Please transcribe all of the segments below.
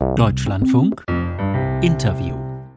Deutschlandfunk Interview.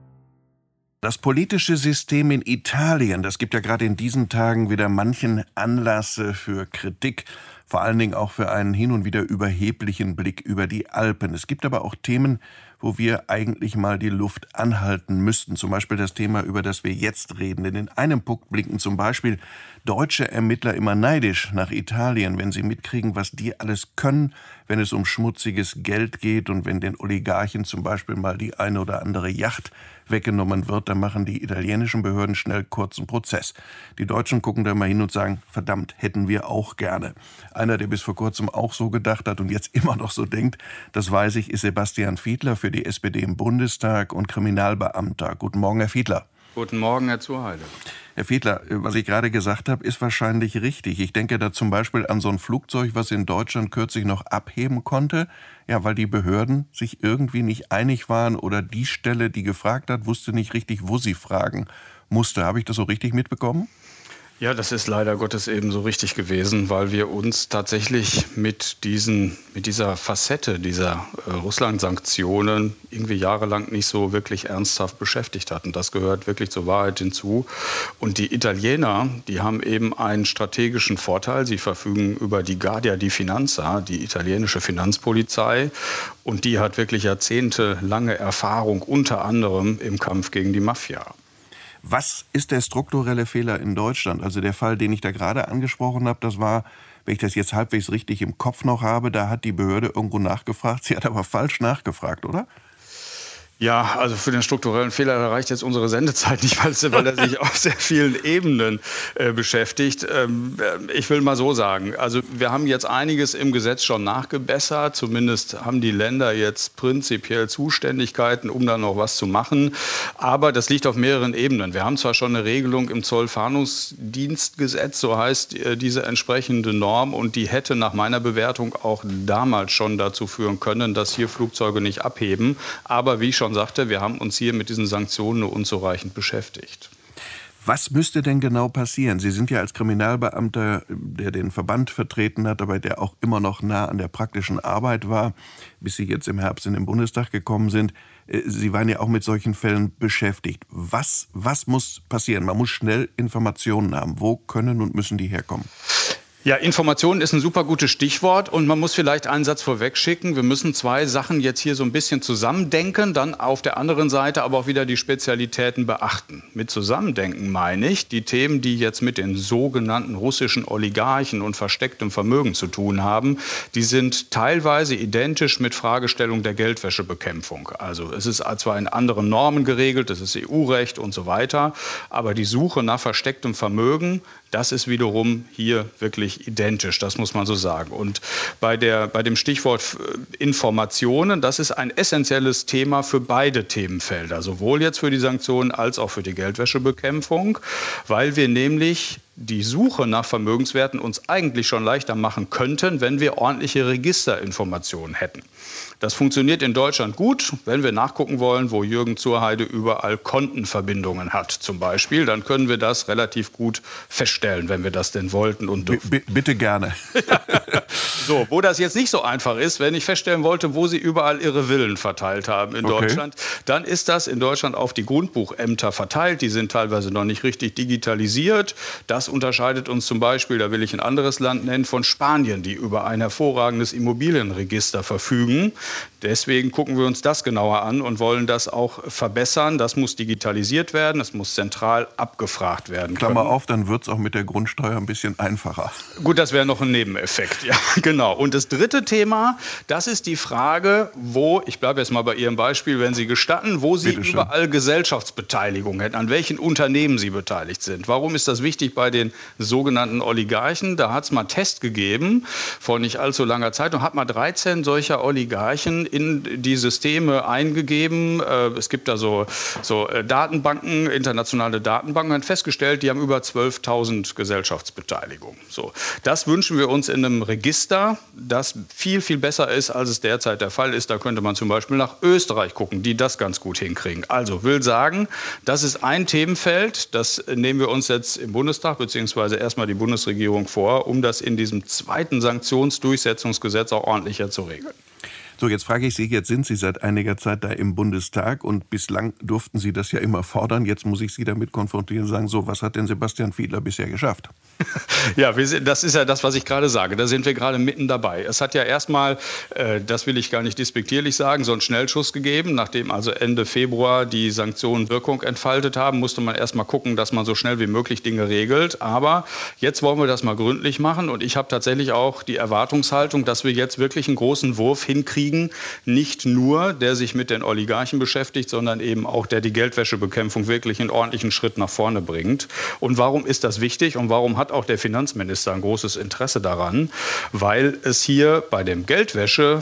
Das politische System in Italien, das gibt ja gerade in diesen Tagen wieder manchen Anlass für Kritik, vor allen Dingen auch für einen hin und wieder überheblichen Blick über die Alpen. Es gibt aber auch Themen, wo wir eigentlich mal die Luft anhalten müssten. Zum Beispiel das Thema, über das wir jetzt reden. Denn in einem Punkt blicken zum Beispiel deutsche Ermittler immer neidisch nach Italien, wenn sie mitkriegen, was die alles können, wenn es um schmutziges Geld geht und wenn den Oligarchen zum Beispiel mal die eine oder andere Yacht weggenommen wird, dann machen die italienischen Behörden schnell kurzen Prozess. Die Deutschen gucken da mal hin und sagen, verdammt, hätten wir auch gerne. Einer, der bis vor kurzem auch so gedacht hat und jetzt immer noch so denkt, das weiß ich, ist Sebastian Fiedler für die SPD im Bundestag und Kriminalbeamter. Guten Morgen, Herr Fiedler. Guten Morgen, Herr Zuheide. Herr Fiedler, was ich gerade gesagt habe, ist wahrscheinlich richtig. Ich denke da zum Beispiel an so ein Flugzeug, was in Deutschland kürzlich noch abheben konnte, ja, weil die Behörden sich irgendwie nicht einig waren oder die Stelle, die gefragt hat, wusste nicht richtig, wo sie fragen musste. Habe ich das so richtig mitbekommen? Ja, das ist leider Gottes eben so richtig gewesen, weil wir uns tatsächlich mit dieser Facette dieser Russland-Sanktionen irgendwie jahrelang nicht so wirklich ernsthaft beschäftigt hatten. Das gehört wirklich zur Wahrheit hinzu. Und die Italiener, die haben eben einen strategischen Vorteil. Sie verfügen über die Guardia di Finanza, die italienische Finanzpolizei. Und die hat wirklich jahrzehntelange Erfahrung, unter anderem im Kampf gegen die Mafia. Was ist der strukturelle Fehler in Deutschland? Also der Fall, den ich da gerade angesprochen habe, das war, wenn ich das jetzt halbwegs richtig im Kopf noch habe, da hat die Behörde irgendwo nachgefragt. Sie hat aber falsch nachgefragt, oder? Ja, also für den strukturellen Fehler da reicht jetzt unsere Sendezeit nicht, weil er sich auf sehr vielen Ebenen beschäftigt. Ich will mal so sagen, also wir haben jetzt einiges im Gesetz schon nachgebessert. Zumindest haben die Länder jetzt prinzipiell Zuständigkeiten, um da noch was zu machen. Aber das liegt auf mehreren Ebenen. Wir haben zwar schon eine Regelung im Zollfahndungsdienstgesetz, so heißt diese entsprechende Norm, und die hätte nach meiner Bewertung auch damals schon dazu führen können, dass hier Flugzeuge nicht abheben. Aber wie ich schon sagte, wir haben uns hier mit diesen Sanktionen nur unzureichend beschäftigt. Was müsste denn genau passieren? Sie sind ja als Kriminalbeamter, der den Verband vertreten hat, aber der auch immer noch nah an der praktischen Arbeit war, bis Sie jetzt im Herbst in den Bundestag gekommen sind. Sie waren ja auch mit solchen Fällen beschäftigt. Was muss passieren? Man muss schnell Informationen haben. Wo können und müssen die herkommen? Ja, Information ist ein super gutes Stichwort und man muss vielleicht einen Satz vorweg schicken. Wir müssen zwei Sachen jetzt hier so ein bisschen zusammendenken, dann auf der anderen Seite aber auch wieder die Spezialitäten beachten. Mit Zusammendenken meine ich die Themen, die jetzt mit den sogenannten russischen Oligarchen und verstecktem Vermögen zu tun haben, die sind teilweise identisch mit Fragestellung der Geldwäschebekämpfung. Also es ist zwar in anderen Normen geregelt, das ist EU-Recht und so weiter, aber die Suche nach verstecktem Vermögen, das ist wiederum hier wirklich identisch, das muss man so sagen. Und bei dem Stichwort Informationen, das ist ein essentielles Thema für beide Themenfelder, sowohl jetzt für die Sanktionen als auch für die Geldwäschebekämpfung, weil wir nämlich die Suche nach Vermögenswerten uns eigentlich schon leichter machen könnten, wenn wir ordentliche Registerinformationen hätten. Das funktioniert in Deutschland gut. Wenn wir nachgucken wollen, wo Jürgen Zuheide überall Kontenverbindungen hat zum Beispiel, dann können wir das relativ gut feststellen, wenn wir das denn wollten und dürfen. Bitte gerne. So, wo das jetzt nicht so einfach ist, wenn ich feststellen wollte, wo Sie überall Ihre Villen verteilt haben in Deutschland, dann ist das in Deutschland auf die Grundbuchämter verteilt. Die sind teilweise noch nicht richtig digitalisiert. Das unterscheidet uns zum Beispiel, da will ich ein anderes Land nennen, von Spanien, die über ein hervorragendes Immobilienregister verfügen. Deswegen gucken wir uns das genauer an und wollen das auch verbessern. Das muss digitalisiert werden, das muss zentral abgefragt werden können. Klammer auf, dann wird es auch mit der Grundsteuer ein bisschen einfacher. Gut, das wäre noch ein Nebeneffekt, ja, genau. Und das dritte Thema, das ist die Frage, wo, ich bleibe jetzt mal bei Ihrem Beispiel, wenn Sie gestatten, wo Sie überall Gesellschaftsbeteiligung hätten, an welchen Unternehmen Sie beteiligt sind. Warum ist das wichtig bei den sogenannten Oligarchen? Da hat es mal einen Test gegeben, vor nicht allzu langer Zeit, und hat mal 13 solcher Oligarchen in die Systeme eingegeben. Es gibt da so Datenbanken, internationale Datenbanken, haben festgestellt, die haben über 12.000 Gesellschaftsbeteiligungen. So, das wünschen wir uns in einem Register, das viel, viel besser ist, als es derzeit der Fall ist. Da könnte man zum Beispiel nach Österreich gucken, die das ganz gut hinkriegen. Also will sagen, das ist ein Themenfeld, das nehmen wir uns jetzt im Bundestag bzw. erstmal die Bundesregierung vor, um das in diesem zweiten Sanktionsdurchsetzungsgesetz auch ordentlicher zu regeln. So, jetzt frage ich Sie, jetzt sind Sie seit einiger Zeit da im Bundestag und bislang durften Sie das ja immer fordern. Jetzt muss ich Sie damit konfrontieren und sagen, so, was hat denn Sebastian Fiedler bisher geschafft? Ja, das ist ja das, was ich gerade sage. Da sind wir gerade mitten dabei. Es hat ja erstmal, das will ich gar nicht despektierlich sagen, so einen Schnellschuss gegeben. Nachdem also Ende Februar die Sanktionen Wirkung entfaltet haben, musste man erstmal gucken, dass man so schnell wie möglich Dinge regelt. Aber jetzt wollen wir das mal gründlich machen. Und ich habe tatsächlich auch die Erwartungshaltung, dass wir jetzt wirklich einen großen Wurf hinkriegen. Nicht nur, der sich mit den Oligarchen beschäftigt, sondern eben auch, der die Geldwäschebekämpfung wirklich einen ordentlichen Schritt nach vorne bringt. Und warum ist das wichtig und warum hat auch der Finanzminister ein großes Interesse daran? Weil es hier bei der Geldwäsche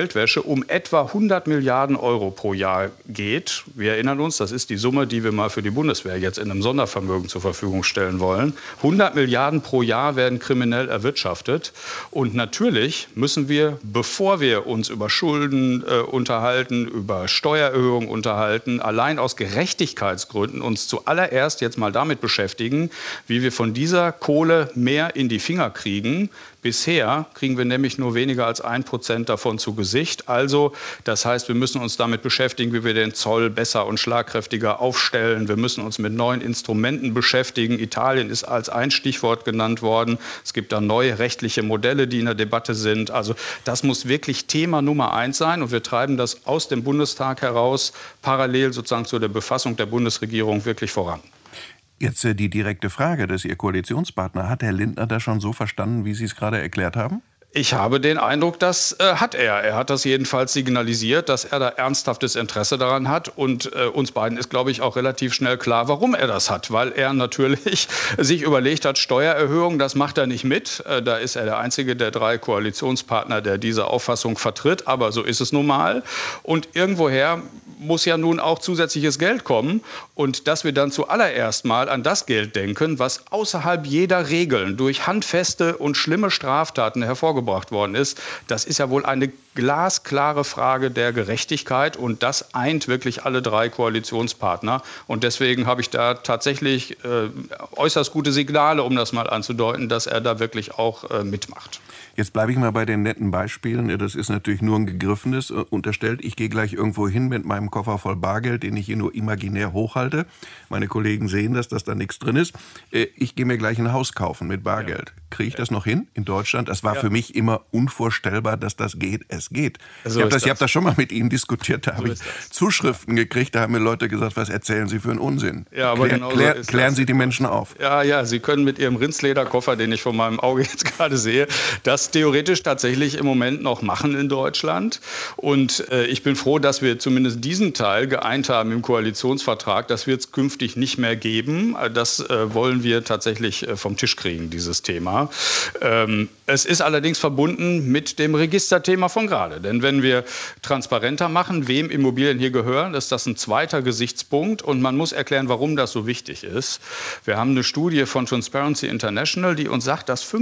um etwa 100 Milliarden Euro pro Jahr geht. Wir erinnern uns, das ist die Summe, die wir mal für die Bundeswehr jetzt in einem Sondervermögen zur Verfügung stellen wollen. 100 Milliarden pro Jahr werden kriminell erwirtschaftet. Und natürlich müssen wir, bevor wir uns über Schulden unterhalten, über Steuererhöhungen unterhalten, allein aus Gerechtigkeitsgründen uns zuallererst jetzt mal damit beschäftigen, wie wir von dieser Kohle mehr in die Finger kriegen. Bisher kriegen wir nämlich nur weniger als 1% davon zu Gesicht. Also, das heißt, wir müssen uns damit beschäftigen, wie wir den Zoll besser und schlagkräftiger aufstellen. Wir müssen uns mit neuen Instrumenten beschäftigen. Italien ist als ein Stichwort genannt worden. Es gibt da neue rechtliche Modelle, die in der Debatte sind. Also, das muss wirklich Thema Nummer 1 sein. Und wir treiben das aus dem Bundestag heraus parallel sozusagen zu der Befassung der Bundesregierung wirklich voran. Jetzt die direkte Frage, dass Ihr Koalitionspartner, hat Herr Lindner das schon so verstanden, wie Sie es gerade erklärt haben? Ich habe den Eindruck, das hat er. Er hat das jedenfalls signalisiert, dass er da ernsthaftes Interesse daran hat. Und uns beiden ist, glaube ich, auch relativ schnell klar, warum er das hat. Weil er natürlich sich überlegt hat, Steuererhöhung, das macht er nicht mit. Da ist er der einzige der 3 Koalitionspartner, der diese Auffassung vertritt. Aber so ist es nun mal. Und irgendwoher muss ja nun auch zusätzliches Geld kommen. Und dass wir dann zuallererst mal an das Geld denken, was außerhalb jeder Regeln durch handfeste und schlimme Straftaten hervorgebracht worden ist, das ist ja wohl eine glasklare Frage der Gerechtigkeit. Und das eint wirklich alle 3 Koalitionspartner. Und deswegen habe ich da tatsächlich äußerst gute Signale, um das mal anzudeuten, dass er da wirklich auch mitmacht. Jetzt bleibe ich mal bei den netten Beispielen. Das ist natürlich nur ein gegriffenes. Unterstellt, ich gehe gleich irgendwo hin mit meinem Koffer voll Bargeld, den ich hier nur imaginär hochhalte. Meine Kollegen sehen das, dass da nichts drin ist. Ich gehe mir gleich ein Haus kaufen mit Bargeld. Kriege ich das noch hin in Deutschland? Das war für mich immer unvorstellbar, dass das geht. Es geht. Ich habe das schon mal mit Ihnen diskutiert. Da habe ich Zuschriften gekriegt. Da haben mir Leute gesagt, was erzählen Sie für einen Unsinn? Ja, aber klären Sie die Menschen auf. Ja, Sie können mit Ihrem Rindslederkoffer, den ich vor meinem Auge jetzt gerade sehe, das theoretisch tatsächlich im Moment noch machen in Deutschland. Und ich bin froh, dass wir zumindest diesen Teil geeint haben im Koalitionsvertrag. Das wird es künftig nicht mehr geben. Das wollen wir tatsächlich vom Tisch kriegen, dieses Thema. Es ist allerdings verbunden mit dem Registerthema von gerade. Denn wenn wir transparenter machen, wem Immobilien hier gehören, ist das ein zweiter Gesichtspunkt. Und man muss erklären, warum das so wichtig ist. Wir haben eine Studie von Transparency International, die uns sagt, dass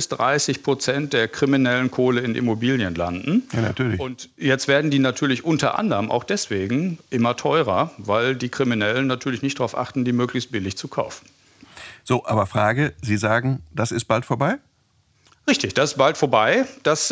15-30% der kriminellen Kohle in Immobilien landen. Ja, natürlich. Und jetzt werden die natürlich unter anderem auch deswegen immer teurer, weil die Kriminellen natürlich nicht darauf achten, die möglichst billig zu kaufen. So, aber Frage, Sie sagen, das ist bald vorbei? Richtig, das ist bald vorbei.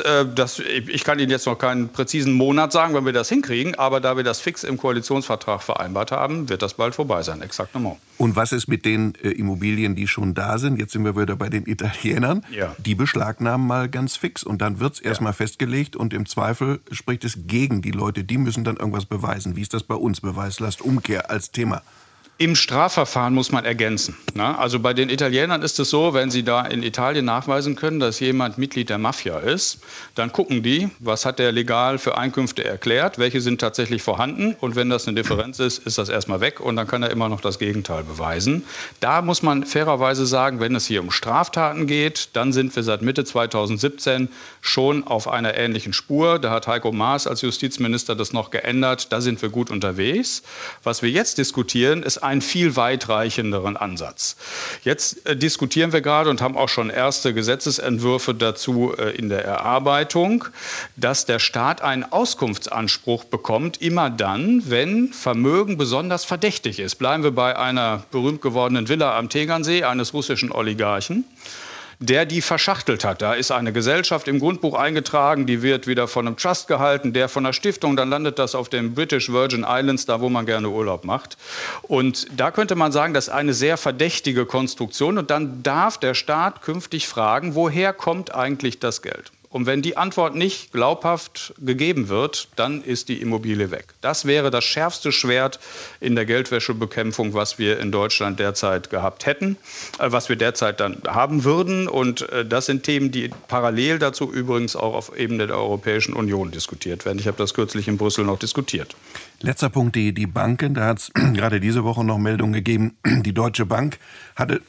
Ich kann Ihnen jetzt noch keinen präzisen Monat sagen, wenn wir das hinkriegen, aber da wir das fix im Koalitionsvertrag vereinbart haben, wird das bald vorbei sein, exaktement. Und was ist mit den Immobilien, die schon da sind? Jetzt sind wir wieder bei den Italienern. Ja. Die beschlagnahmen mal ganz fix und dann wird es erstmal festgelegt und im Zweifel spricht es gegen die Leute. Die müssen dann irgendwas beweisen. Wie ist das bei uns? Beweislastumkehr als Thema. Im Strafverfahren muss man ergänzen. Also bei den Italienern ist es so, wenn sie da in Italien nachweisen können, dass jemand Mitglied der Mafia ist, dann gucken die, was hat der legal für Einkünfte erklärt, welche sind tatsächlich vorhanden und wenn das eine Differenz ist, ist das erstmal weg und dann kann er immer noch das Gegenteil beweisen. Da muss man fairerweise sagen, wenn es hier um Straftaten geht, dann sind wir seit Mitte 2017 schon auf einer ähnlichen Spur. Da hat Heiko Maas als Justizminister das noch geändert, da sind wir gut unterwegs. Was wir jetzt diskutieren, ist einen viel weitreichenderen Ansatz. Jetzt diskutieren wir gerade und haben auch schon erste Gesetzesentwürfe dazu in der Erarbeitung, dass der Staat einen Auskunftsanspruch bekommt, immer dann, wenn Vermögen besonders verdächtig ist. Bleiben wir bei einer berühmt gewordenen Villa am Tegernsee eines russischen Oligarchen. der die verschachtelt hat. Da ist eine Gesellschaft im Grundbuch eingetragen, die wird wieder von einem Trust gehalten, der von einer Stiftung, dann landet das auf den British Virgin Islands, da wo man gerne Urlaub macht. Und da könnte man sagen, das ist eine sehr verdächtige Konstruktion und dann darf der Staat künftig fragen, woher kommt eigentlich das Geld? Und wenn die Antwort nicht glaubhaft gegeben wird, dann ist die Immobilie weg. Das wäre das schärfste Schwert in der Geldwäschebekämpfung, was wir in Deutschland derzeit gehabt hätten, was wir derzeit dann haben würden. Und das sind Themen, die parallel dazu übrigens auch auf Ebene der Europäischen Union diskutiert werden. Ich habe das kürzlich in Brüssel noch diskutiert. Letzter Punkt, die Banken. Da hat es gerade diese Woche noch Meldungen gegeben. Die Deutsche Bank hatte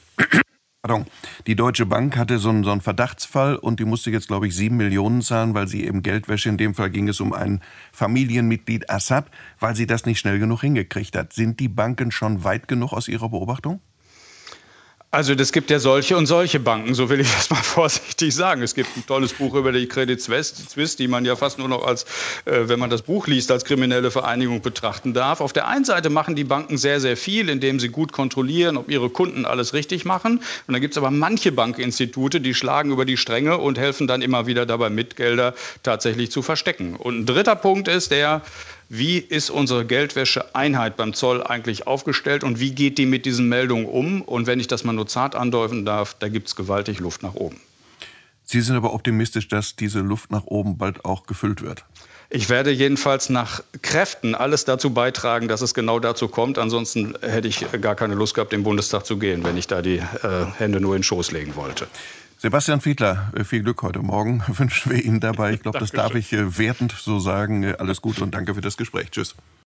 so einen Verdachtsfall und die musste jetzt, glaube ich, 7 Millionen zahlen, weil sie eben Geldwäsche, in dem Fall ging es um ein Familienmitglied Assad, weil sie das nicht schnell genug hingekriegt hat. Sind die Banken schon weit genug aus Ihrer Beobachtung? Also es gibt ja solche und solche Banken, so will ich das mal vorsichtig sagen. Es gibt ein tolles Buch über die Credit Suisse, die man ja fast nur noch als, wenn man das Buch liest, als kriminelle Vereinigung betrachten darf. Auf der einen Seite machen die Banken sehr, sehr viel, indem sie gut kontrollieren, ob ihre Kunden alles richtig machen. Und dann gibt es aber manche Bankinstitute, die schlagen über die Stränge und helfen dann immer wieder dabei mit, Gelder tatsächlich zu verstecken. Und ein dritter Punkt ist wie ist unsere Geldwäscheeinheit beim Zoll eigentlich aufgestellt und wie geht die mit diesen Meldungen um? Und wenn ich das mal nur zart andeuten darf, da gibt es gewaltig Luft nach oben. Sie sind aber optimistisch, dass diese Luft nach oben bald auch gefüllt wird? Ich werde jedenfalls nach Kräften alles dazu beitragen, dass es genau dazu kommt. Ansonsten hätte ich gar keine Lust gehabt, im Bundestag zu gehen, wenn ich da die Hände nur in den Schoß legen wollte. Sebastian Fiedler, viel Glück heute Morgen wünschen wir Ihnen dabei. Ich glaube, das darf ich wertend so sagen. Alles Gute und danke für das Gespräch. Tschüss.